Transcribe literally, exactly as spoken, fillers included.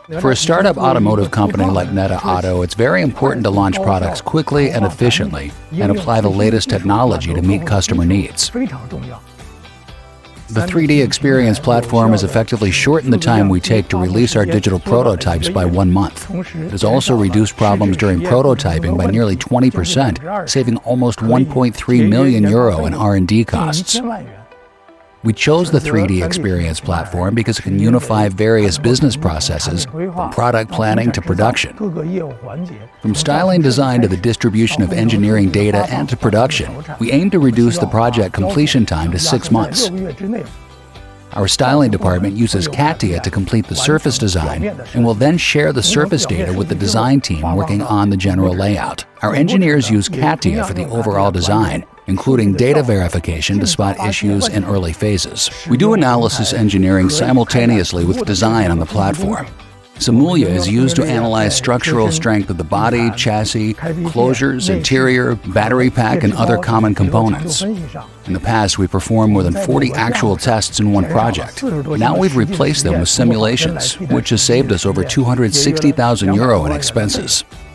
For a startup automotive company like Neta Auto, it's very important to launch products quickly and efficiently and apply the latest technology to meet customer needs. The three D Experience platform has effectively shortened the time we take to release our digital prototypes by one month. It has also reduced problems during prototyping by nearly twenty percent, saving almost one point three million euro in R and D costs. We chose the three D Experience platform because it can unify various business processes, from product planning to production. From styling design to the distribution of engineering data and to production, we aim to reduce the project completion time to six months. Our styling department uses CATIA to complete the surface design and will then share the surface data with the design team working on the general layout. Our engineers use CATIA for the overall design, including data verification to spot issues in early phases. We do analysis engineering simultaneously with design on the platform. Simulia is used to analyze structural strength of the body, chassis, closures, interior, battery pack, and other common components. In the past, we performed more than forty actual tests in one project. Now we've replaced them with simulations, which has saved us over two hundred sixty thousand euro in expenses.